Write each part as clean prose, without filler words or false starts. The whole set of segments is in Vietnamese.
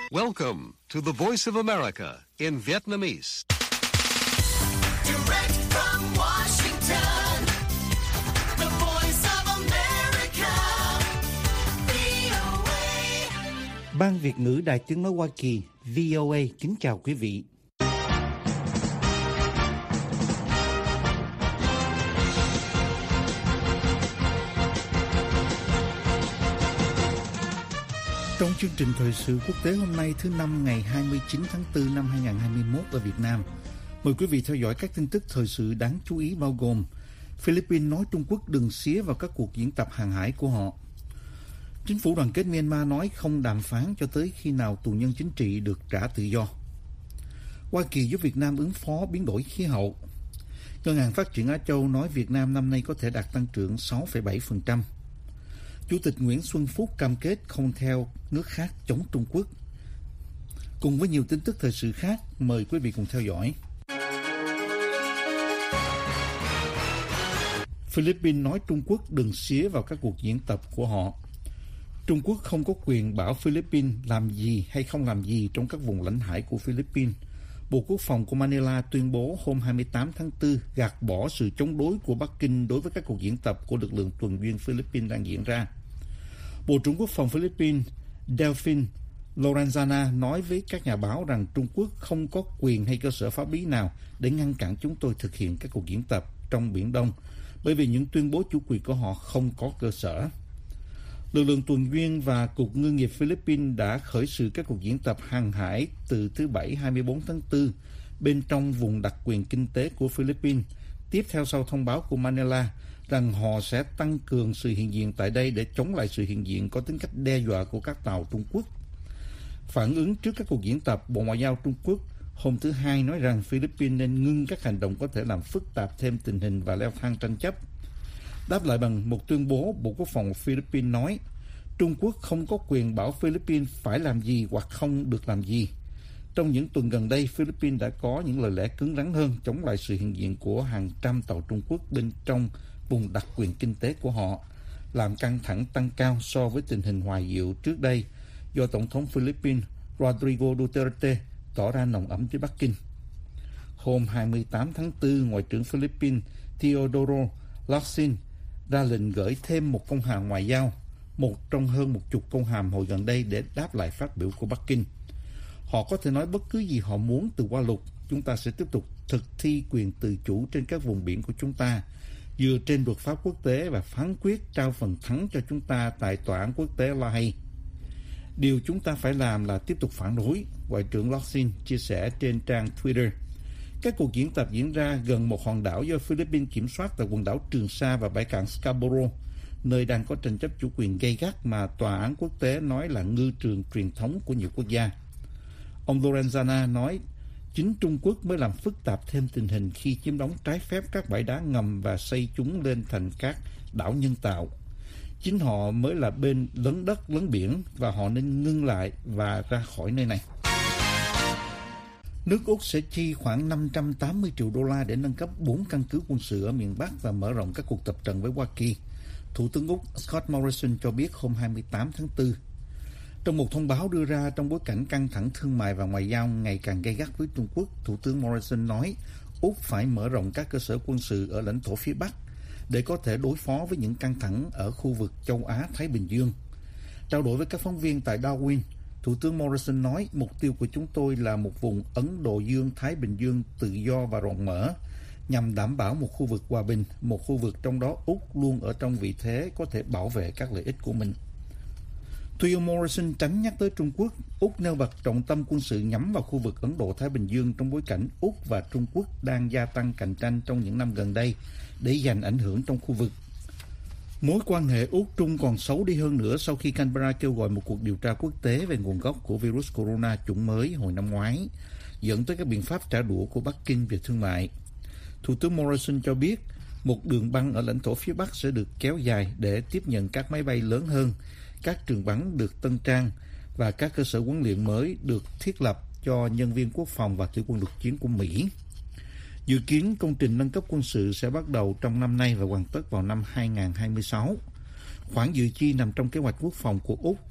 Welcome to the Voice of America in Vietnamese. Direct from Washington, the Voice of America, VOA. Ban Việt ngữ Đài Tiếng nói Hoa Kỳ, VOA kính chào quý vị. Trong chương trình thời sự quốc tế hôm nay thứ Năm ngày 29 tháng 4 năm 2021 ở Việt Nam, mời quý vị theo dõi các tin tức thời sự đáng chú ý bao gồm Philippines nói Trung Quốc đừng xía vào các cuộc diễn tập hàng hải của họ. Chính phủ đoàn kết Myanmar nói không đàm phán cho tới khi nào tù nhân chính trị được trả tự do. Hoa Kỳ giúp Việt Nam ứng phó biến đổi khí hậu. Ngân hàng Phát triển Á Châu nói Việt Nam năm nay có thể đạt tăng trưởng 6,7%. Chủ tịch Nguyễn Xuân Phúc cam kết không theo nước khác chống Trung Quốc. Cùng với nhiều tin tức thời sự khác, mời quý vị cùng theo dõi. Philippines nói Trung Quốc đừng xía vào các cuộc diễn tập của họ. Trung Quốc không có quyền bảo Philippines làm gì hay không làm gì trong các vùng lãnh hải của Philippines. Bộ Quốc phòng của Manila tuyên bố hôm 28 tháng 4 gạt bỏ sự chống đối của Bắc Kinh đối với các cuộc diễn tập của lực lượng tuần duyên Philippines đang diễn ra. Bộ trưởng Quốc phòng Philippines Delfin Lorenzana nói với các nhà báo rằng Trung Quốc không có quyền hay cơ sở pháp lý nào để ngăn cản chúng tôi thực hiện các cuộc diễn tập trong Biển Đông, bởi vì những tuyên bố chủ quyền của họ không có cơ sở. Lực lượng tuần duyên và Cục Ngư nghiệp Philippines đã khởi sự các cuộc diễn tập hàng hải từ thứ Bảy 24 tháng 4 bên trong vùng đặc quyền kinh tế của Philippines, tiếp theo sau thông báo của Manila rằng họ sẽ tăng cường sự hiện diện tại đây để chống lại sự hiện diện có tính cách đe dọa của các tàu Trung Quốc. Phản ứng trước các cuộc diễn tập, Bộ Ngoại giao Trung Quốc hôm thứ Hai nói rằng Philippines nên ngưng các hành động có thể làm phức tạp thêm tình hình và leo thang tranh chấp. Đáp lại bằng một tuyên bố, Bộ Quốc phòng Philippines nói Trung Quốc không có quyền bảo Philippines phải làm gì hoặc không được làm gì. Trong những tuần gần đây, Philippines đã có những lời lẽ cứng rắn hơn chống lại sự hiện diện của hàng trăm tàu Trung Quốc bên trong vùng đặc quyền kinh tế của họ, làm căng thẳng tăng cao so với tình hình hòa dịu trước đây do Tổng thống Philippines Rodrigo Duterte tỏ ra nồng ấm với Bắc Kinh. Hôm 28 tháng 4, Ngoại trưởng Philippines Teodoro Locsin ra lệnh gửi thêm một công hàm ngoại giao, một trong hơn 10 công hàm hồi gần đây để đáp lại phát biểu của Bắc Kinh. Họ có thể nói bất cứ gì họ muốn từ qua luật, chúng ta sẽ tiếp tục thực thi quyền tự chủ trên các vùng biển của chúng ta, dựa trên luật pháp quốc tế và phán quyết trao phần thắng cho chúng ta tại Tòa án Quốc tế La Hay. Điều chúng ta phải làm là tiếp tục phản đối, Ngoại trưởng Locsin chia sẻ trên trang Twitter. Các cuộc diễn tập diễn ra gần một hòn đảo do Philippines kiểm soát tại quần đảo Trường Sa và bãi cạn Scarborough, nơi đang có tranh chấp chủ quyền gay gắt mà Tòa án Quốc tế nói là ngư trường truyền thống của nhiều quốc gia. Ông Lorenzana nói chính Trung Quốc mới làm phức tạp thêm tình hình khi chiếm đóng trái phép các bãi đá ngầm và xây chúng lên thành các đảo nhân tạo. Chính họ mới là bên lấn đất lấn biển và họ nên ngưng lại và ra khỏi nơi này. Nước Úc sẽ chi khoảng 580 triệu đô la để nâng cấp 4 căn cứ quân sự ở miền Bắc và mở rộng các cuộc tập trận với Hoa Kỳ. Thủ tướng Úc Scott Morrison cho biết hôm 28 tháng 4. Trong một thông báo đưa ra trong bối cảnh căng thẳng thương mại và ngoại giao ngày càng gay gắt với Trung Quốc, Thủ tướng Morrison nói Úc phải mở rộng các cơ sở quân sự ở lãnh thổ phía Bắc để có thể đối phó với những căng thẳng ở khu vực châu Á-Thái Bình Dương. Trao đổi với các phóng viên tại Darwin, Thủ tướng Morrison nói mục tiêu của chúng tôi là một vùng Ấn Độ Dương-Thái Bình Dương tự do và rộng mở, nhằm đảm bảo một khu vực hòa bình, một khu vực trong đó Úc luôn ở trong vị thế có thể bảo vệ các lợi ích của mình. Tuy ông Morrison tránh nhắc tới Trung Quốc, Úc nêu bật trọng tâm quân sự nhắm vào khu vực Ấn Độ-Thái Bình Dương trong bối cảnh Úc và Trung Quốc đang gia tăng cạnh tranh trong những năm gần đây để giành ảnh hưởng trong khu vực. Mối quan hệ Úc-Trung còn xấu đi hơn nữa sau khi Canberra kêu gọi một cuộc điều tra quốc tế về nguồn gốc của virus corona chủng mới hồi năm ngoái, dẫn tới các biện pháp trả đũa của Bắc Kinh về thương mại. Thủ tướng Morrison cho biết một đường băng ở lãnh thổ phía Bắc sẽ được kéo dài để tiếp nhận các máy bay lớn hơn, các trường bắn được tân trang và các cơ sở huấn luyện mới được thiết lập cho nhân viên quốc phòng và thủy quân lục chiến của Mỹ. Dự kiến công trình nâng cấp quân sự sẽ bắt đầu trong năm nay và hoàn tất vào năm 2026. Khoản dự chi nằm trong kế hoạch quốc phòng của Úc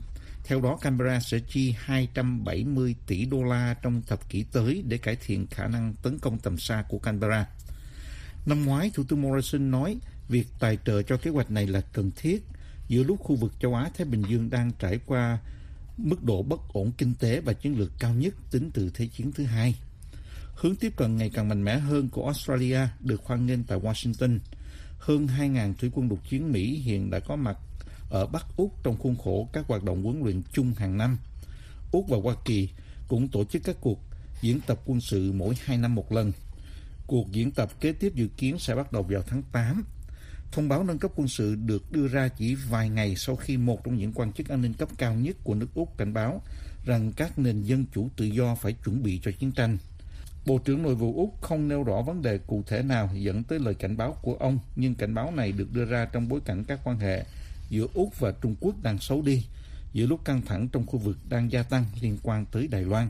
Theo đó, Canberra sẽ chi 270 tỷ đô la trong thập kỷ tới để cải thiện khả năng tấn công tầm xa của Canberra. Năm ngoái, Thủ tướng Morrison nói việc tài trợ cho kế hoạch này là cần thiết giữa lúc khu vực châu Á-Thái Bình Dương đang trải qua mức độ bất ổn kinh tế và chiến lược cao nhất tính từ Thế chiến thứ hai. Hướng tiếp cận ngày càng mạnh mẽ hơn của Australia được hoan nghênh tại Washington. Hơn 2.000 thủy quân lục chiến Mỹ hiện đã có mặt ở Bắc Úc trong khuôn khổ các hoạt động huấn luyện chung hàng năm. Úc và Hoa Kỳ cũng tổ chức các cuộc diễn tập quân sự mỗi 2 năm một lần. Cuộc diễn tập kế tiếp dự kiến sẽ bắt đầu vào tháng 8. Thông báo nâng cấp quân sự được đưa ra chỉ vài ngày sau khi một trong những quan chức an ninh cấp cao nhất của nước Úc cảnh báo rằng các nền dân chủ tự do phải chuẩn bị cho chiến tranh. Bộ trưởng Nội vụ Úc không nêu rõ vấn đề cụ thể nào dẫn tới lời cảnh báo của ông, nhưng cảnh báo này được đưa ra trong bối cảnh các quan hệ giữa Úc và Trung Quốc đang xấu đi, giữa lúc căng thẳng trong khu vực đang gia tăng liên quan tới Đài Loan.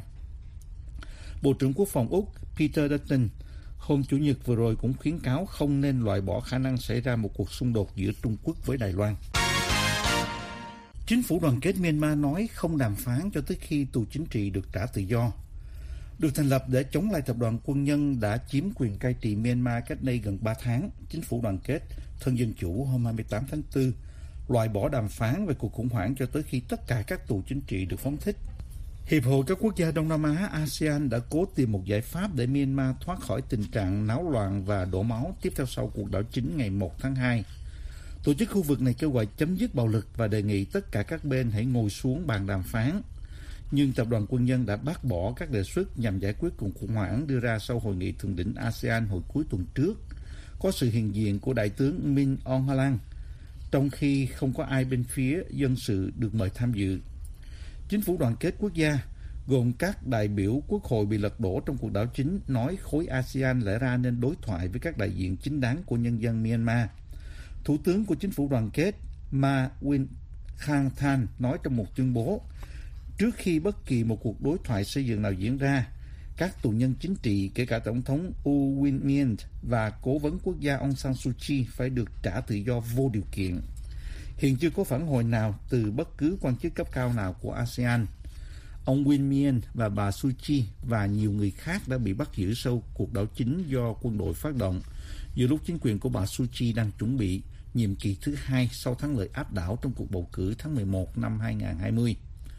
Bộ trưởng Quốc phòng Úc Peter Dutton hôm Chủ nhật vừa rồi cũng khuyến cáo không nên loại bỏ khả năng xảy ra một cuộc xung đột giữa Trung Quốc với Đài Loan. Chính phủ đoàn kết Myanmar nói không đàm phán cho tới khi tù chính trị được trả tự do. Được thành lập để chống lại tập đoàn quân nhân đã chiếm quyền cai trị Myanmar cách đây gần 3 tháng, chính phủ đoàn kết thân dân chủ hôm 28 tháng 4 loại bỏ đàm phán về cuộc khủng hoảng cho tới khi tất cả các tù chính trị được phóng thích. Hiệp hội các quốc gia Đông Nam Á ASEAN đã cố tìm một giải pháp để Myanmar thoát khỏi tình trạng náo loạn và đổ máu tiếp theo sau cuộc đảo chính ngày 1 tháng 2. Tổ chức khu vực này kêu gọi chấm dứt bạo lực và đề nghị tất cả các bên hãy ngồi xuống bàn đàm phán. Nhưng tập đoàn quân nhân đã bác bỏ các đề xuất nhằm giải quyết cuộc khủng hoảng đưa ra sau hội nghị thượng đỉnh ASEAN hồi cuối tuần trước, có sự hiện diện của Đại tướng Min Aung Hlaing, trong khi không có ai bên phía dân sự được mời tham dự. Chính phủ đoàn kết quốc gia, gồm các đại biểu quốc hội bị lật đổ trong cuộc đảo chính, nói khối ASEAN lẽ ra nên đối thoại với các đại diện chính đáng của nhân dân Myanmar. Thủ tướng của chính phủ đoàn kết Ma Win Khang Than nói trong một tuyên bố, trước khi bất kỳ một cuộc đối thoại xây dựng nào diễn ra, các tù nhân chính trị, kể cả Tổng thống U Win Myint và Cố vấn quốc gia Aung San Suu Kyi phải được trả tự do vô điều kiện. Hiện chưa có phản hồi nào từ bất cứ quan chức cấp cao nào của ASEAN. Ông Win Myint và bà Suu Kyi và nhiều người khác đã bị bắt giữ sau cuộc đảo chính do quân đội phát động, giữa lúc chính quyền của bà Suu Kyi đang chuẩn bị nhiệm kỳ thứ hai sau thắng lợi áp đảo trong cuộc bầu cử tháng 11 năm 2020.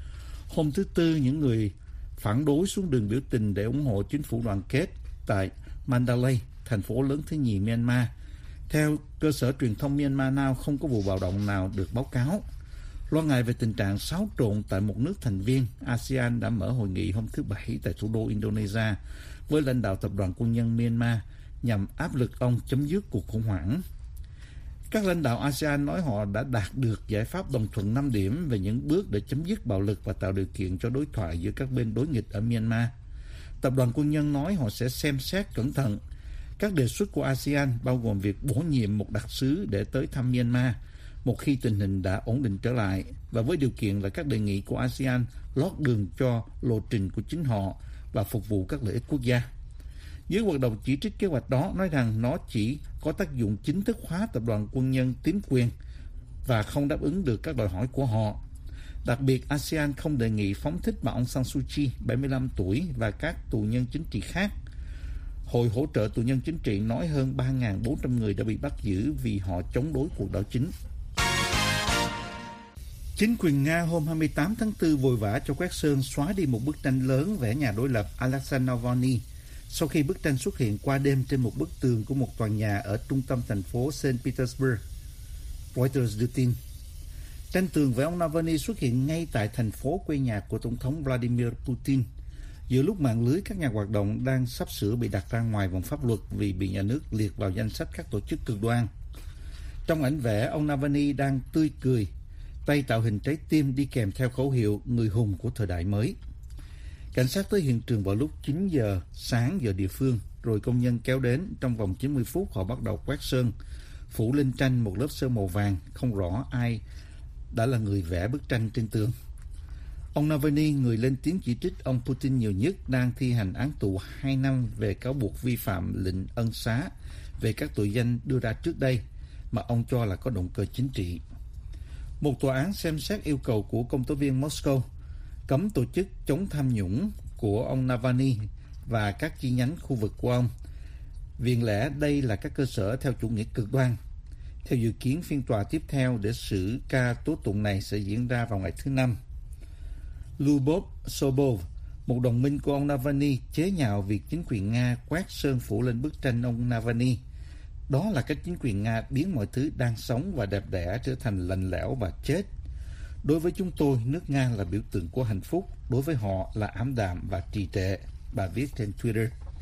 Hôm thứ Tư, những người phản đối xuống đường biểu tình để ủng hộ chính phủ đoàn kết tại Mandalay, thành phố lớn thứ nhì Myanmar. Theo cơ sở truyền thông Myanmar Now, không có vụ bạo động nào được báo cáo. Lo ngại về tình trạng xáo trộn tại một nước thành viên, ASEAN đã mở hội nghị hôm thứ Bảy tại thủ đô Indonesia với lãnh đạo tập đoàn quân nhân Myanmar nhằm áp lực ông chấm dứt cuộc khủng hoảng. Các lãnh đạo ASEAN nói họ đã đạt được giải pháp đồng thuận 5 điểm về những bước để chấm dứt bạo lực và tạo điều kiện cho đối thoại giữa các bên đối nghịch ở Myanmar. Tập đoàn quân nhân nói họ sẽ xem xét cẩn thận các đề xuất của ASEAN, bao gồm việc bổ nhiệm một đặc sứ để tới thăm Myanmar một khi tình hình đã ổn định trở lại, và với điều kiện là các đề nghị của ASEAN lót đường cho lộ trình của chính họ và phục vụ các lợi ích quốc gia. Giới hoạt động chỉ trích kế hoạch đó, nói rằng nó chỉ có tác dụng chính thức hóa tập đoàn quân nhân tiếm quyền và không đáp ứng được các đòi hỏi của họ. Đặc biệt, ASEAN không đề nghị phóng thích bà Aung San Suu Kyi, 75 tuổi, và các tù nhân chính trị khác. Hội hỗ trợ tù nhân chính trị nói hơn 3.400 người đã bị bắt giữ vì họ chống đối cuộc đảo chính. Chính quyền Nga hôm 28 tháng 4 vội vã cho quét sơn xóa đi một bức tranh lớn vẽ nhà đối lập Alexei Navalny sau khi bức tranh xuất hiện qua đêm trên một bức tường của một tòa nhà ở trung tâm thành phố Saint Petersburg. Reuters đưa tin. Tranh tường vẽ ông Navalny xuất hiện ngay tại thành phố quê nhà của Tổng thống Vladimir Putin, giữa lúc mạng lưới các nhà hoạt động đang sắp sửa bị đặt ra ngoài vòng pháp luật vì bị nhà nước liệt vào danh sách các tổ chức cực đoan. Trong ảnh vẽ, ông Navalny đang tươi cười, tay tạo hình trái tim đi kèm theo khẩu hiệu người hùng của thời đại mới. Cảnh sát tới hiện trường vào lúc 9 giờ sáng giờ địa phương, rồi công nhân kéo đến. Trong vòng 90 phút họ bắt đầu quét sơn, phủ lên tranh một lớp sơn màu vàng, không rõ ai đã là người vẽ bức tranh trên tường. Ông Navalny, người lên tiếng chỉ trích ông Putin nhiều nhất, đang thi hành án tù 2 năm về cáo buộc vi phạm lệnh ân xá về các tội danh đưa ra trước đây mà ông cho là có động cơ chính trị. Một tòa án xem xét yêu cầu của công tố viên Moscow cấm tổ chức chống tham nhũng của ông Navalny và các chi nhánh khu vực của ông. Viện lẽ đây là các cơ sở theo chủ nghĩa cực đoan. Theo dự kiến, phiên tòa tiếp theo để xử ca tố tụng này sẽ diễn ra vào ngày thứ Năm. Lyubov Sobov, một đồng minh của ông Navalny, chế nhạo việc chính quyền Nga quét sơn phủ lên bức tranh ông Navalny. Đó là cách chính quyền Nga biến mọi thứ đang sống và đẹp đẽ trở thành lạnh lẽo và chết. Đối với chúng tôi, nước Nga là biểu tượng của hạnh phúc. Đối với họ là ảm đạm và trì trệ. Bà viết trên Twitter.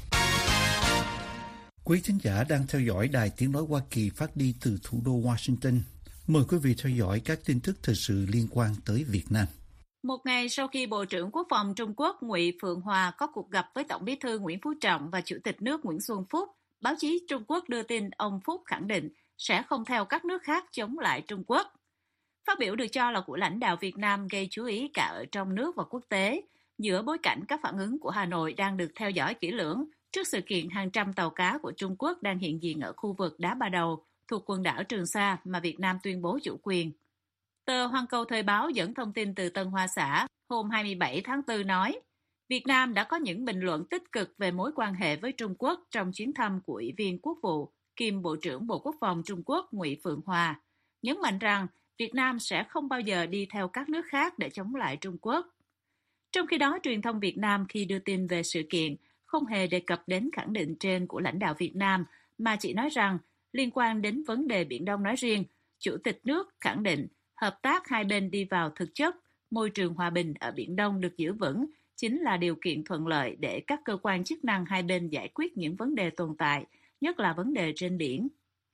Quý thính giả đang theo dõi Đài Tiếng Nói Hoa Kỳ phát đi từ thủ đô Washington. Mời quý vị theo dõi các tin tức thời sự liên quan tới Việt Nam. Một ngày sau khi Bộ trưởng Quốc phòng Trung Quốc Ngụy Phượng Hòa có cuộc gặp với Tổng bí thư Nguyễn Phú Trọng và Chủ tịch nước Nguyễn Xuân Phúc, báo chí Trung Quốc đưa tin ông Phúc khẳng định sẽ không theo các nước khác chống lại Trung Quốc. Phát biểu được cho là của lãnh đạo Việt Nam gây chú ý cả ở trong nước và quốc tế, giữa bối cảnh các phản ứng của Hà Nội đang được theo dõi kỹ lưỡng trước sự kiện hàng trăm tàu cá của Trung Quốc đang hiện diện ở khu vực Đá Ba Đầu thuộc quần đảo Trường Sa mà Việt Nam tuyên bố chủ quyền. Tờ Hoàn Cầu Thời báo dẫn thông tin từ Tân Hoa Xã hôm 27 tháng 4 nói, Việt Nam đã có những bình luận tích cực về mối quan hệ với Trung Quốc trong chuyến thăm của Ủy viên Quốc vụ kiêm Bộ trưởng Bộ Quốc phòng Trung Quốc Ngụy Phượng Hòa, nhấn mạnh rằng Việt Nam sẽ không bao giờ đi theo các nước khác để chống lại Trung Quốc. Trong khi đó, truyền thông Việt Nam khi đưa tin về sự kiện không hề đề cập đến khẳng định trên của lãnh đạo Việt Nam, mà chỉ nói rằng liên quan đến vấn đề Biển Đông nói riêng, Chủ tịch nước khẳng định hợp tác hai bên đi vào thực chất, môi trường hòa bình ở Biển Đông được giữ vững chính là điều kiện thuận lợi để các cơ quan chức năng hai bên giải quyết những vấn đề tồn tại, nhất là vấn đề trên biển.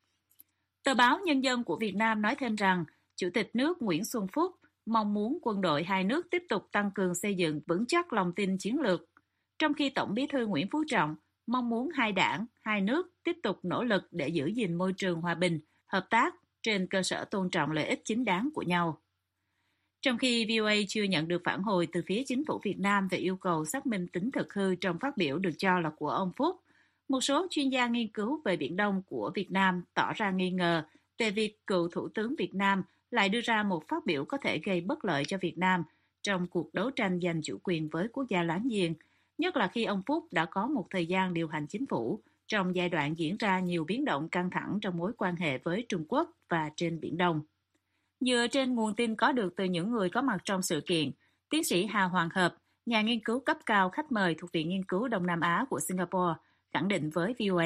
Tờ báo Nhân dân của Việt Nam nói thêm rằng Chủ tịch nước Nguyễn Xuân Phúc mong muốn quân đội hai nước tiếp tục tăng cường xây dựng vững chắc lòng tin chiến lược, trong khi Tổng bí thư Nguyễn Phú Trọng mong muốn hai đảng, hai nước tiếp tục nỗ lực để giữ gìn môi trường hòa bình, hợp tác trên cơ sở tôn trọng lợi ích chính đáng của nhau. Trong khi VOA chưa nhận được phản hồi từ phía chính phủ Việt Nam về yêu cầu xác minh tính thực hư trong phát biểu được cho là của ông Phúc, một số chuyên gia nghiên cứu về Biển Đông của Việt Nam tỏ ra nghi ngờ về việc cựu Thủ tướng Việt Nam lại đưa ra một phát biểu có thể gây bất lợi cho Việt Nam trong cuộc đấu tranh giành chủ quyền với quốc gia láng giềng, nhất là khi ông Phúc đã có một thời gian điều hành chính phủ trong giai đoạn diễn ra nhiều biến động căng thẳng trong mối quan hệ với Trung Quốc và trên Biển Đông. Dựa trên nguồn tin có được từ những người có mặt trong sự kiện, tiến sĩ Hà Hoàng Hợp, nhà nghiên cứu cấp cao khách mời thuộc Viện Nghiên cứu Đông Nam Á của Singapore, khẳng định với VOA.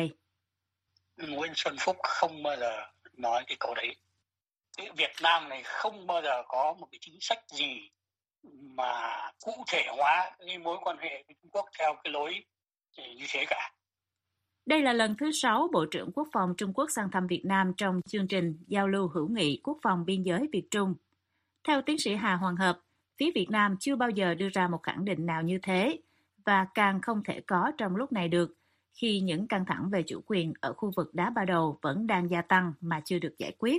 Nguyễn Xuân Phúc không bao giờ nói cái câu đấy. Cái Việt Nam này không bao giờ có một cái chính sách gì mà cụ thể hóa cái mối quan hệ với Trung Quốc theo cái lối như thế cả. Đây là lần thứ 6 Bộ trưởng Quốc phòng Trung Quốc sang thăm Việt Nam trong chương trình giao lưu hữu nghị quốc phòng biên giới Việt Trung. Theo tiến sĩ Hà Hoàng Hợp, phía Việt Nam chưa bao giờ đưa ra một khẳng định nào như thế, và càng không thể có trong lúc này được, khi những căng thẳng về chủ quyền ở khu vực Đá Ba Đầu vẫn đang gia tăng mà chưa được giải quyết.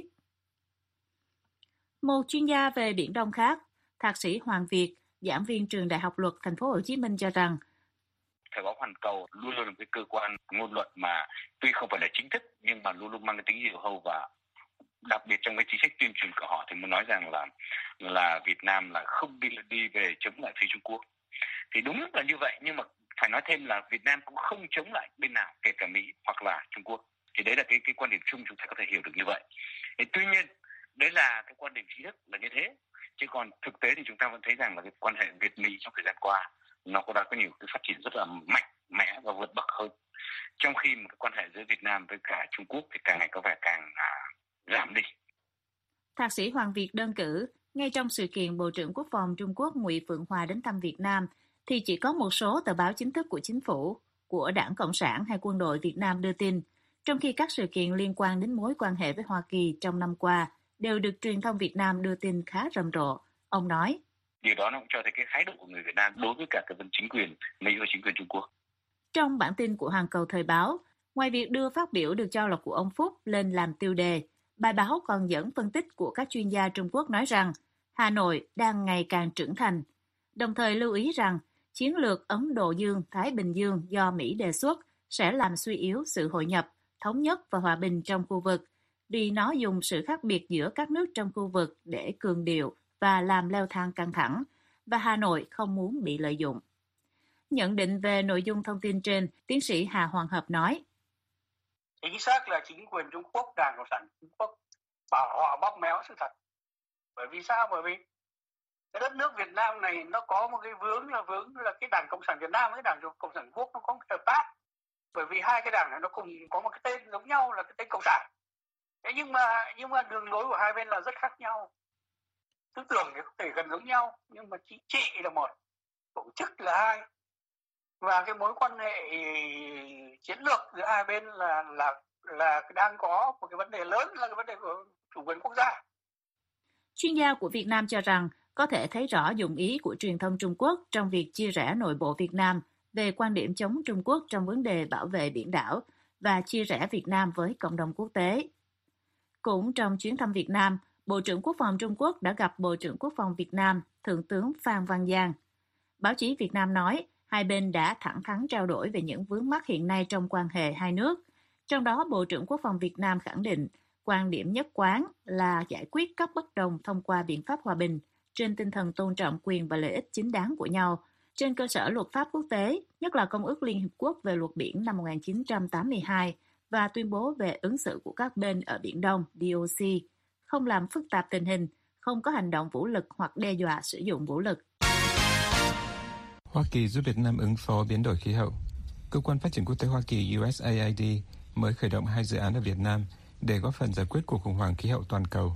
Một chuyên gia về Biển Đông khác, Thạc sĩ Hoàng Việt, giảng viên trường Đại học Luật Thành phố Hồ Chí Minh cho rằng Thời báo Hoàn Cầu luôn luôn là một cái cơ quan ngôn luận mà tuy không phải là chính thức nhưng mà luôn luôn mang cái tính diều hâu, và đặc biệt trong cái chính sách tuyên truyền của họ thì muốn nói rằng là Việt Nam là không đi về chống lại phía Trung Quốc. Thì đúng là như vậy, nhưng mà phải nói thêm là Việt Nam cũng không chống lại bên nào, kể cả Mỹ hoặc là Trung Quốc. Thì đấy là cái quan điểm chung chúng ta có thể hiểu được như vậy. Thì tuy nhiên đấy là cái quan điểm chính thức là như thế, chứ còn thực tế thì chúng ta vẫn thấy rằng là cái quan hệ Việt Mỹ trong thời gian qua nó cũng đã có nhiều cái phát triển rất là mạnh mẽ và vượt bậc hơn, trong khi một cái quan hệ giữa Việt Nam với cả Trung Quốc thì càng ngày có vẻ càng giảm đi. Thạc sĩ Hoàng Việt đơn cử, ngay trong sự kiện Bộ trưởng Quốc phòng Trung Quốc Ngụy Phượng Hòa đến thăm Việt Nam, thì chỉ có một số tờ báo chính thức của chính phủ, của Đảng Cộng sản hay quân đội Việt Nam đưa tin, trong khi các sự kiện liên quan đến mối quan hệ với Hoa Kỳ trong năm qua đều được truyền thông Việt Nam đưa tin khá rầm rộ. Ông nói, điều đó nó cũng cho thấy cái thái độ của người Việt Nam đối với cả cái vấn chính quyền Mỹ và chính quyền Trung Quốc. Trong bản tin của Hoàn Cầu Thời báo, ngoài việc đưa phát biểu được cho là của ông Phúc lên làm tiêu đề, bài báo còn dẫn phân tích của các chuyên gia Trung Quốc nói rằng Hà Nội đang ngày càng trưởng thành, đồng thời lưu ý rằng chiến lược Ấn Độ Dương-Thái Bình Dương do Mỹ đề xuất sẽ làm suy yếu sự hội nhập, thống nhất và hòa bình trong khu vực, vì nó dùng sự khác biệt giữa các nước trong khu vực để cường điệu và làm leo thang căng thẳng, và Hà Nội không muốn bị lợi dụng. Nhận định về nội dung thông tin trên, tiến sĩ Hà Hoàng Hợp nói: Chính xác là chính quyền Trung Quốc, Đảng Cộng sản Trung Quốc bảo họ bóp méo sự thật. Bởi vì sao? Bởi vì cái đất nước Việt Nam này nó có một cái vướng là cái Đảng Cộng sản Việt Nam với Đảng Cộng sản Trung Quốc nó có một hợp tác. Bởi vì hai cái đảng này nó cùng có một cái tên giống nhau là cái tên Cộng sản. Thế nhưng mà đường lối của hai bên là rất khác nhau. Tư tưởng thì có thể gần giống nhau, nhưng mà chính trị là một, tổ chức là hai. Và cái mối quan hệ chiến lược giữa hai bên là đang có một cái vấn đề lớn, là cái vấn đề của chủ quyền quốc gia. Chuyên gia của Việt Nam cho rằng có thể thấy rõ dụng ý của truyền thông Trung Quốc trong việc chia rẽ nội bộ Việt Nam về quan điểm chống Trung Quốc trong vấn đề bảo vệ biển đảo và chia rẽ Việt Nam với cộng đồng quốc tế. Cũng trong chuyến thăm Việt Nam, Bộ trưởng Quốc phòng Trung Quốc đã gặp Bộ trưởng Quốc phòng Việt Nam, Thượng tướng Phan Văn Giang. Báo chí Việt Nam nói, hai bên đã thẳng thắn trao đổi về những vướng mắc hiện nay trong quan hệ hai nước. Trong đó, Bộ trưởng Quốc phòng Việt Nam khẳng định quan điểm nhất quán là giải quyết các bất đồng thông qua biện pháp hòa bình, trên tinh thần tôn trọng quyền và lợi ích chính đáng của nhau, trên cơ sở luật pháp quốc tế, nhất là Công ước Liên Hiệp Quốc về luật biển năm 1982 và tuyên bố về ứng xử của các bên ở Biển Đông, DOC, không làm phức tạp tình hình, không có hành động vũ lực hoặc đe dọa sử dụng vũ lực. Hoa Kỳ giúp Việt Nam ứng phó biến đổi khí hậu. Cơ quan Phát triển Quốc tế Hoa Kỳ USAID mới khởi động 2 dự án ở Việt Nam để góp phần giải quyết cuộc khủng hoảng khí hậu toàn cầu.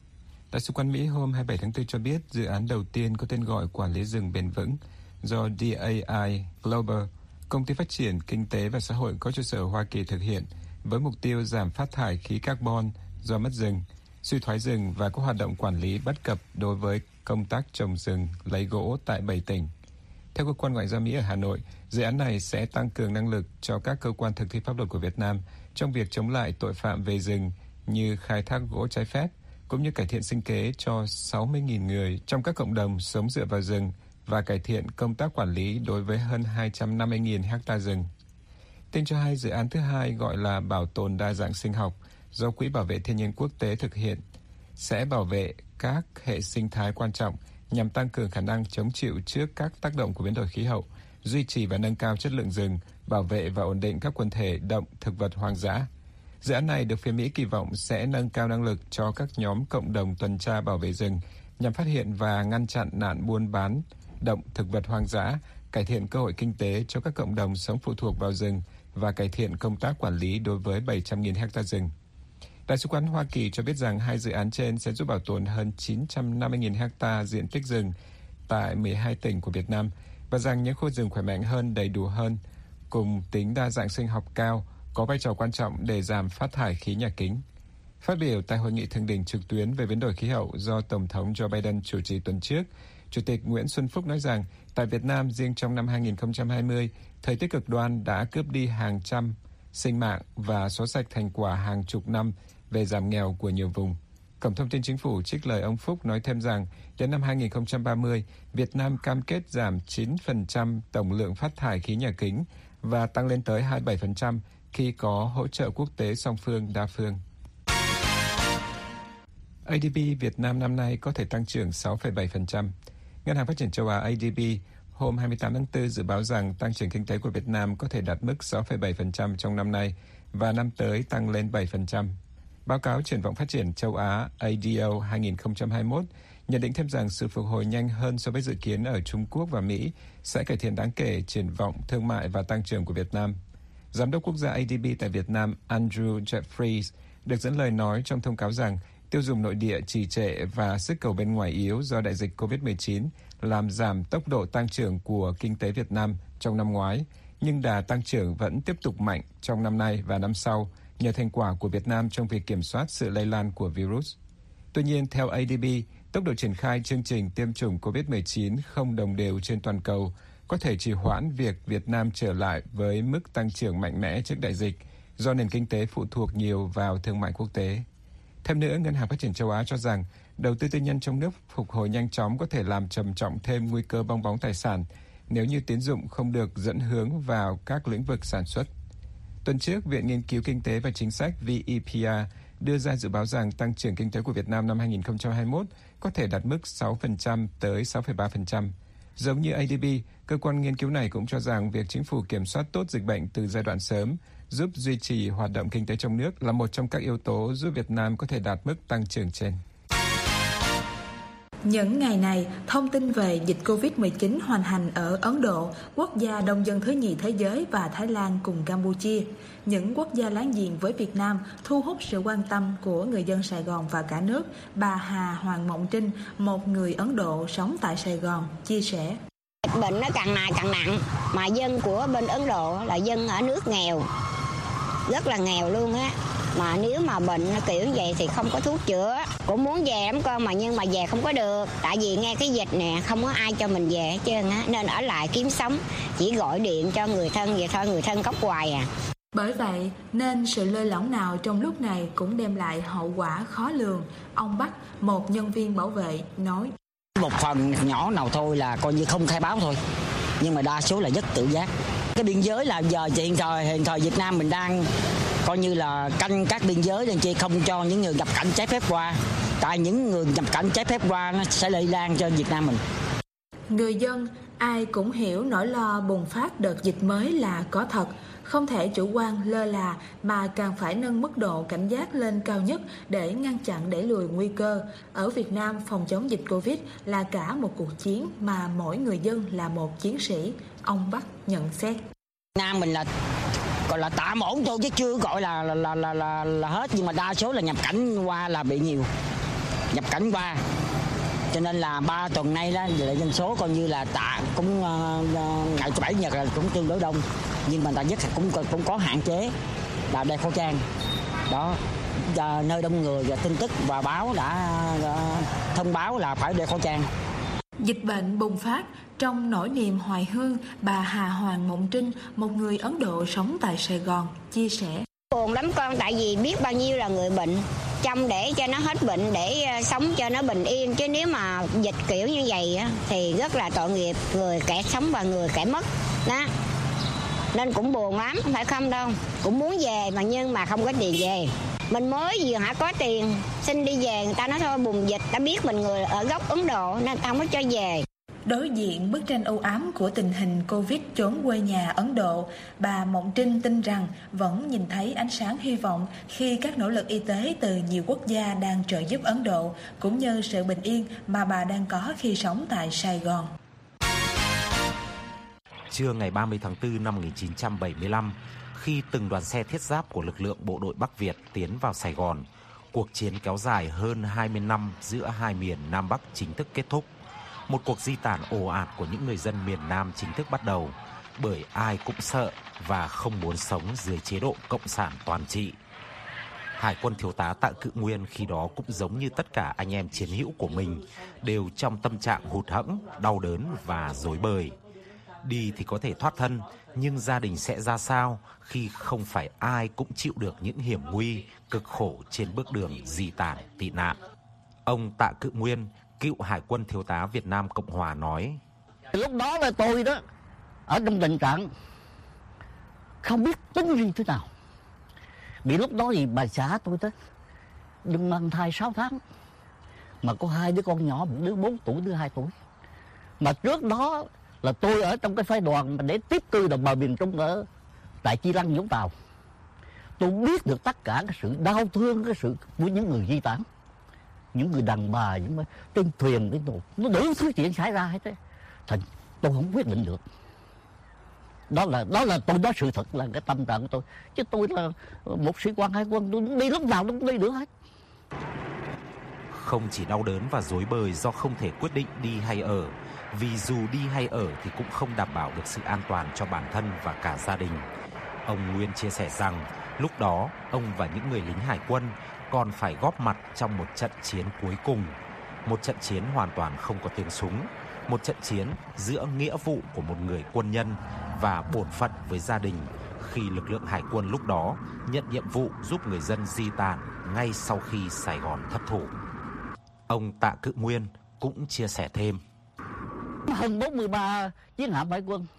Đại sứ quán Mỹ hôm 27 tháng 4 cho biết dự án đầu tiên có tên gọi Quản lý rừng bền vững do DAI Global, công ty phát triển kinh tế và xã hội có trụ sở ở Hoa Kỳ thực hiện với mục tiêu giảm phát thải khí carbon do mất rừng, suy thoái rừng và các hoạt động quản lý bất cập đối với công tác trồng rừng, lấy gỗ tại 7 tỉnh. Theo cơ quan ngoại giao Mỹ ở Hà Nội, dự án này sẽ tăng cường năng lực cho các cơ quan thực thi pháp luật của Việt Nam trong việc chống lại tội phạm về rừng như khai thác gỗ trái phép, cũng như cải thiện sinh kế cho 60.000 người trong các cộng đồng sống dựa vào rừng và cải thiện công tác quản lý đối với hơn 250.000 ha rừng. Tên cho hai dự án thứ hai gọi là Bảo tồn đa dạng sinh học do Quỹ Bảo vệ Thiên nhiên Quốc tế thực hiện, sẽ bảo vệ các hệ sinh thái quan trọng nhằm tăng cường khả năng chống chịu trước các tác động của biến đổi khí hậu, duy trì và nâng cao chất lượng rừng, bảo vệ và ổn định các quần thể động thực vật hoang dã. Dự án này được phía Mỹ kỳ vọng sẽ nâng cao năng lực cho các nhóm cộng đồng tuần tra bảo vệ rừng nhằm phát hiện và ngăn chặn nạn buôn bán động thực vật hoang dã, cải thiện cơ hội kinh tế cho các cộng đồng sống phụ thuộc vào rừng và cải thiện công tác quản lý đối với 700.000 ha rừng. Đại sứ quán Hoa Kỳ cho biết rằng hai dự án trên sẽ giúp bảo tồn hơn 950.000 ha diện tích rừng tại 12 tỉnh của Việt Nam và rằng những khu rừng khỏe mạnh hơn, đầy đủ hơn, cùng tính đa dạng sinh học cao, có vai trò quan trọng để giảm phát thải khí nhà kính. Phát biểu tại hội nghị thượng đỉnh trực tuyến về biến đổi khí hậu do Tổng thống Joe Biden chủ trì tuần trước, Chủ tịch Nguyễn Xuân Phúc nói rằng tại Việt Nam riêng trong năm 2020, thời tiết cực đoan đã cướp đi hàng trăm sinh mạng và xóa sạch thành quả hàng chục năm về giảm nghèo của nhiều vùng. Cổng thông tin chính phủ trích lời ông Phúc nói thêm rằng đến năm 2030, Việt Nam cam kết giảm 9% tổng lượng phát thải khí nhà kính và tăng lên tới 27% khi có hỗ trợ quốc tế song phương đa phương. ADB Việt Nam năm nay có thể tăng trưởng 6,7%. Ngân hàng Phát triển Châu Á ADB hôm 28 tháng 4 dự báo rằng tăng trưởng kinh tế của Việt Nam có thể đạt mức 6,7% trong năm nay và năm tới tăng lên 7%. Báo cáo triển vọng phát triển châu Á ADO 2021 nhận định thêm rằng sự phục hồi nhanh hơn so với dự kiến ở Trung Quốc và Mỹ sẽ cải thiện đáng kể triển vọng thương mại và tăng trưởng của Việt Nam. Giám đốc quốc gia ADB tại Việt Nam Andrew Jeffries được dẫn lời nói trong thông cáo rằng tiêu dùng nội địa trì trệ và sức cầu bên ngoài yếu do đại dịch COVID-19 làm giảm tốc độ tăng trưởng của kinh tế Việt Nam trong năm ngoái, nhưng đà tăng trưởng vẫn tiếp tục mạnh trong năm nay và năm sau nhờ thành quả của Việt Nam trong việc kiểm soát sự lây lan của virus. Tuy nhiên, theo ADB, tốc độ triển khai chương trình tiêm chủng COVID-19 không đồng đều trên toàn cầu có thể trì hoãn việc Việt Nam trở lại với mức tăng trưởng mạnh mẽ trước đại dịch do nền kinh tế phụ thuộc nhiều vào thương mại quốc tế. Thêm nữa, Ngân hàng Phát triển Châu Á cho rằng đầu tư tư nhân trong nước phục hồi nhanh chóng có thể làm trầm trọng thêm nguy cơ bong bóng tài sản nếu như tín dụng không được dẫn hướng vào các lĩnh vực sản xuất. Tuần trước, Viện Nghiên cứu Kinh tế và Chính sách VEPR đưa ra dự báo rằng tăng trưởng kinh tế của Việt Nam năm 2021 có thể đạt mức 6% tới 6,3%. Giống như ADB, cơ quan nghiên cứu này cũng cho rằng việc chính phủ kiểm soát tốt dịch bệnh từ giai đoạn sớm giúp duy trì hoạt động kinh tế trong nước là một trong các yếu tố giúp Việt Nam có thể đạt mức tăng trưởng trên. Những ngày này, thông tin về dịch Covid-19 hoành hành ở Ấn Độ, quốc gia đông dân thứ nhì thế giới, và Thái Lan cùng Campuchia. Những quốc gia láng giềng với Việt Nam thu hút sự quan tâm của người dân Sài Gòn và cả nước. Bà Hà Hoàng Mộng Trinh, một người Ấn Độ sống tại Sài Gòn, chia sẻ. Dịch bệnh nó càng ngày càng nặng, mà dân của bên Ấn Độ là dân ở nước nghèo, rất là nghèo luôn á. Mà nếu mà bệnh kiểu như vậy thì không có thuốc chữa. Cũng muốn về lắm con mà nhưng mà về không có được. Tại vì nghe cái dịch nè, không có ai cho mình về hết trơn á. Nên ở lại kiếm sống, chỉ gọi điện cho người thân vậy thôi, người thân cốc hoài à. Bởi vậy nên sự lơi lỏng nào trong lúc này cũng đem lại hậu quả khó lường. Ông Bắc, một nhân viên bảo vệ, nói. Một phần nhỏ nào thôi là coi như không khai báo thôi. Nhưng mà đa số là rất tự giác. Cái biên giới là giờ hiện thời Việt Nam mình đang coi như là canh các biên giới nên chỉ không cho những người nhập cảnh trái phép qua. Tại những người nhập cảnh trái phép qua nó sẽ lây lan cho Việt Nam mình. Người dân ai cũng hiểu nỗi lo bùng phát đợt dịch mới là có thật. Không thể chủ quan lơ là mà càng phải nâng mức độ cảnh giác lên cao nhất để ngăn chặn đẩy lùi nguy cơ. Ở Việt Nam, phòng chống dịch Covid là cả một cuộc chiến mà mỗi người dân là một chiến sĩ. Ông Bắc nhận xét. Nam mình là gọi là tạm ổn thôi chứ chưa gọi là hết, nhưng mà đa số là nhập cảnh qua là bị nhiều. Nhập cảnh qua. Cho nên là 3 tuần nay đó là dân số coi như là cũng ngày thứ 7 Nhật là cũng tương đối đông, nhưng mà nhất cũng có hạn chế là đeo khẩu trang. Đó, nơi đông người và tin tức và báo đã thông báo là phải đeo khẩu trang. Dịch bệnh bùng phát trong nỗi niềm hoài hương, bà Hà Hoàng Mộng Trinh, một người Ấn Độ sống tại Sài Gòn, chia sẻ. Buồn lắm con, tại vì biết bao nhiêu là người bệnh, chăm để cho nó hết bệnh, để sống cho nó bình yên. Chứ nếu mà dịch kiểu như vậy á, thì rất là tội nghiệp người kẻ sống và người kẻ mất đó. Nên cũng buồn lắm, phải không đâu. Cũng muốn về mà nhưng mà không có tiền về. Mình mới vừa có tiền xin đi về, người ta nói thôi bùng dịch, đã biết mình người ở gốc Ấn Độ nên ta không có cho về. Đối diện bức tranh u ám của tình hình Covid chốn quê nhà Ấn Độ, bà Mộng Trinh tin rằng vẫn nhìn thấy ánh sáng hy vọng khi các nỗ lực y tế từ nhiều quốc gia đang trợ giúp Ấn Độ, cũng như sự bình yên mà bà đang có khi sống tại Sài Gòn. Trưa ngày 30 tháng 4 năm 1975, khi từng đoàn xe thiết giáp của lực lượng bộ đội Bắc Việt tiến vào Sài Gòn, cuộc chiến kéo dài hơn 20 năm giữa hai miền Nam Bắc chính thức kết thúc. Một cuộc di tản ồ ạt của những người dân miền Nam chính thức bắt đầu, bởi ai cũng sợ và không muốn sống dưới chế độ cộng sản toàn trị. Hải quân thiếu tá Tạ Cự Nguyên khi đó cũng giống như tất cả anh em chiến hữu của mình, đều trong tâm trạng hụt hẫng, đau đớn và rối bời. Đi thì có thể thoát thân, nhưng gia đình sẽ ra sao khi không phải ai cũng chịu được những hiểm nguy, cực khổ trên bước đường di tản tị nạn. Ông Tạ Cự Nguyên, cựu Hải quân thiếu tá Việt Nam Cộng Hòa nói: Lúc đó là tôi đó ở trong tình trạng không biết tính gì thế nào. Vì lúc đó thì bà xã tôi đó đừng mang thai 6 tháng, mà có 2 đứa con nhỏ, một đứa 4 tuổi, đứa 2 tuổi. Mà trước đó là tôi ở trong cái phái đoàn để tiếp cư đồng bào miền Trung ở tại Chi Lăng, Vũng Tàu. Tôi biết được tất cả cái sự đau thương, cái sự của những người di tản, những người đàn bà, những trên thuyền, cái đồ, nó đủ thứ chuyện xảy ra hết đấy. Thành tôi không quyết định được. Đó là tôi nói sự thật là cái tâm trạng của tôi. Chứ tôi là một sĩ quan hải quân, tôi đi lúc nào cũng đi được hết. Không chỉ đau đớn và rối bời do không thể quyết định đi hay ở, vì dù đi hay ở thì cũng không đảm bảo được sự an toàn cho bản thân và cả gia đình. Ông Nguyên chia sẻ rằng lúc đó ông và những người lính hải quân còn phải góp mặt trong một trận chiến cuối cùng, một trận chiến hoàn toàn không có tiếng súng, một trận chiến giữa nghĩa vụ của một người quân nhân và bổn phận với gia đình khi lực lượng hải quân lúc đó nhận nhiệm vụ giúp người dân di tản ngay sau khi Sài Gòn thất thủ. Ông Tạ Cự Nguyên cũng chia sẻ thêm: Hơn 43 chiến hạm hải quân,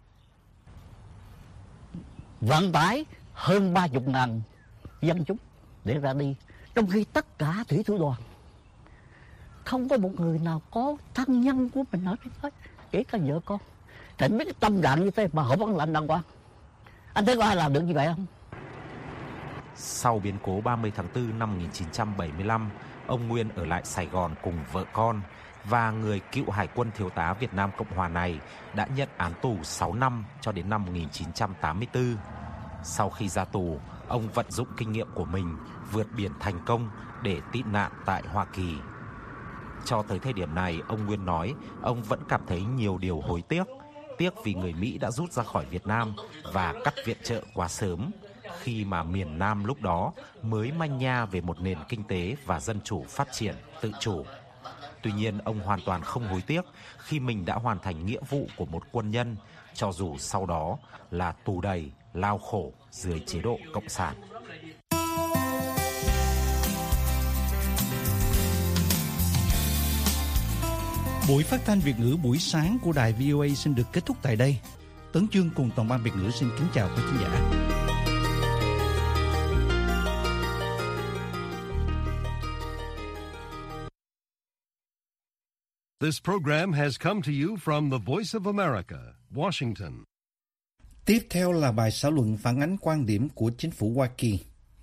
vận tải hơn 30.000 dân chúng, để ra đi, trong khi tất cả thủy thủ đoàn không có một người nào có thân nhân của mình ở trên hết, kể cả vợ con. Thành biết cái tâm trạng như thế mà họ vẫn làm đàng hoàng. Anh thấy có ai làm được như vậy không? Sau biến cố 30 tháng 4 năm 1975, ông Nguyên ở lại Sài Gòn cùng vợ con, và người cựu hải quân thiếu tá Việt Nam Cộng Hòa này đã nhận án tù 6 năm cho đến năm 1984. Sau khi ra tù, ông vận dụng kinh nghiệm của mình vượt biển thành công để tị nạn tại Hoa Kỳ. Cho tới thời điểm này, ông Nguyên nói ông vẫn cảm thấy nhiều điều hối tiếc. Tiếc vì người Mỹ đã rút ra khỏi Việt Nam và cắt viện trợ quá sớm, khi mà miền Nam lúc đó mới manh nha về một nền kinh tế và dân chủ phát triển tự chủ. Tuy nhiên, ông hoàn toàn không hối tiếc khi mình đã hoàn thành nghĩa vụ của một quân nhân, cho dù sau đó là tù đầy, lao khổ dưới chế độ Cộng sản. Buổi phát thanh Việt ngữ buổi sáng của đài VOA xin được kết thúc tại đây. Tấn Chương cùng toàn ban Việt ngữ xin kính chào quý khán giả. This program has come to you from the Voice of America, Washington. Tiếp theo là bài xã luận phản ánh quan điểm của chính phủ Hoa Kỳ.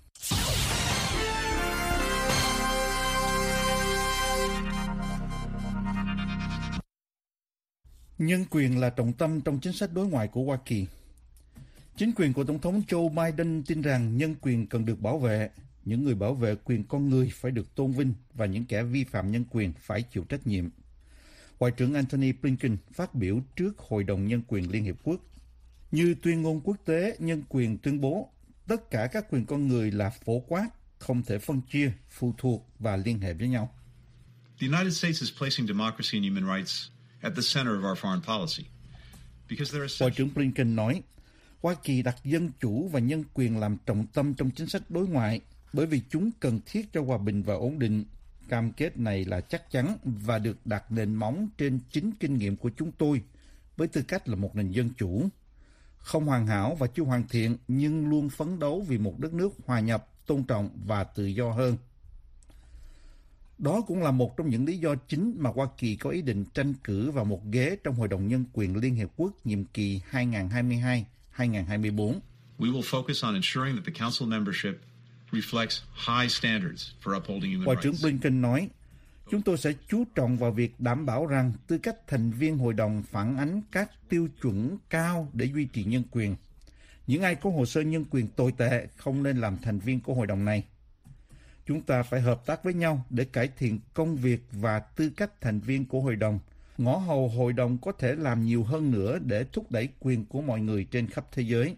Nhân quyền là trọng tâm trong chính sách đối ngoại của Hoa Kỳ. Chính quyền của Tổng thống Joe Biden tin rằng nhân quyền cần được bảo vệ, những người bảo vệ quyền con người phải được tôn vinh và những kẻ vi phạm nhân quyền phải chịu trách nhiệm. Ngoại trưởng Antony Blinken phát biểu trước Hội đồng Nhân quyền Liên Hiệp Quốc. Như tuyên ngôn quốc tế nhân quyền tuyên bố, tất cả các quyền con người là phổ quát, không thể phân chia, phụ thuộc và liên hệ với nhau. The United States is placing democracy and human rights at the center of our foreign policy. Ngoại trưởng Blinken nói, Hoa Kỳ đặt dân chủ và nhân quyền làm trọng tâm trong chính sách đối ngoại bởi vì chúng cần thiết cho hòa bình và ổn định. Cam kết này là chắc chắn và được đặt nền móng trên chính kinh nghiệm của chúng tôi với tư cách là một nền dân chủ. Không hoàn hảo và chưa hoàn thiện nhưng luôn phấn đấu vì một đất nước hòa nhập, tôn trọng và tự do hơn. Đó cũng là một trong những lý do chính mà Hoa Kỳ có ý định tranh cử vào một ghế trong Hội đồng Nhân quyền Liên Hiệp Quốc nhiệm kỳ 2022-2024. We will focus on ensuring that the council membership reflects high standards for upholding human Ngoại trưởng rights. Blinken nói, chúng tôi sẽ chú trọng vào việc đảm bảo rằng tư cách thành viên hội đồng phản ánh các tiêu chuẩn cao để duy trì nhân quyền. Những ai có hồ sơ nhân quyền tồi tệ không nên làm thành viên của hội đồng này. Chúng ta phải hợp tác với nhau để cải thiện công việc và tư cách thành viên của hội đồng. Ngõ hầu hội đồng có thể làm nhiều hơn nữa để thúc đẩy quyền của mọi người trên khắp thế giới.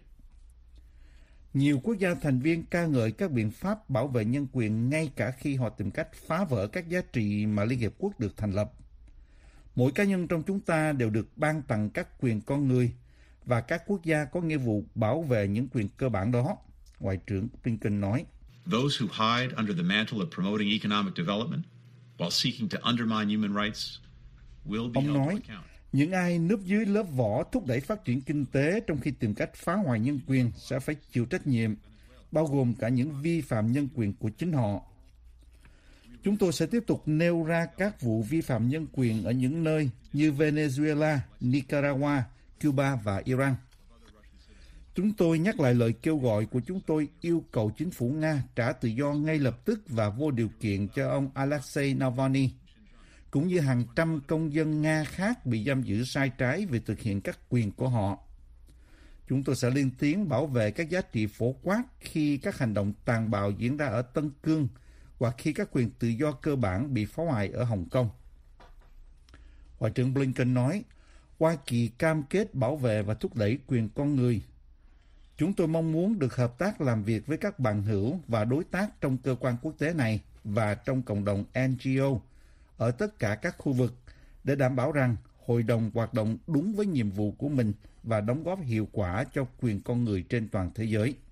Nhiều quốc gia thành viên ca ngợi các biện pháp bảo vệ nhân quyền ngay cả khi họ tìm cách phá vỡ các giá trị mà Liên Hiệp Quốc được thành lập. Mỗi cá nhân trong chúng ta đều được ban tặng các quyền con người và các quốc gia có nghĩa vụ bảo vệ những quyền cơ bản đó, Ngoại trưởng Blinken nói. Those who hide under the mantle of promoting economic development while seeking to undermine human rights will be Ông held to nói, account. những ai núp dưới lớp vỏ thúc đẩy phát triển kinh tế trong khi tìm cách phá hoại nhân quyền sẽ phải chịu trách nhiệm, bao gồm cả những vi phạm nhân quyền của chính họ. Chúng tôi sẽ tiếp tục nêu ra các vụ vi phạm nhân quyền ở những nơi như Venezuela, Nicaragua, Cuba và Iran. Chúng tôi nhắc lại lời kêu gọi của chúng tôi yêu cầu chính phủ Nga trả tự do ngay lập tức và vô điều kiện cho ông Alexei Navalny, cũng như hàng trăm công dân Nga khác bị giam giữ sai trái vì thực hiện các quyền của họ. Chúng tôi sẽ lên tiếng bảo vệ các giá trị phổ quát khi các hành động tàn bạo diễn ra ở Tân Cương hoặc khi các quyền tự do cơ bản bị phá hoại ở Hồng Kông. Ngoại trưởng Blinken nói, Hoa Kỳ cam kết bảo vệ và thúc đẩy quyền con người. Chúng tôi mong muốn được hợp tác làm việc với các bạn hữu và đối tác trong cơ quan quốc tế này và trong cộng đồng NGO ở tất cả các khu vực để đảm bảo rằng hội đồng hoạt động đúng với nhiệm vụ của mình và đóng góp hiệu quả cho quyền con người trên toàn thế giới.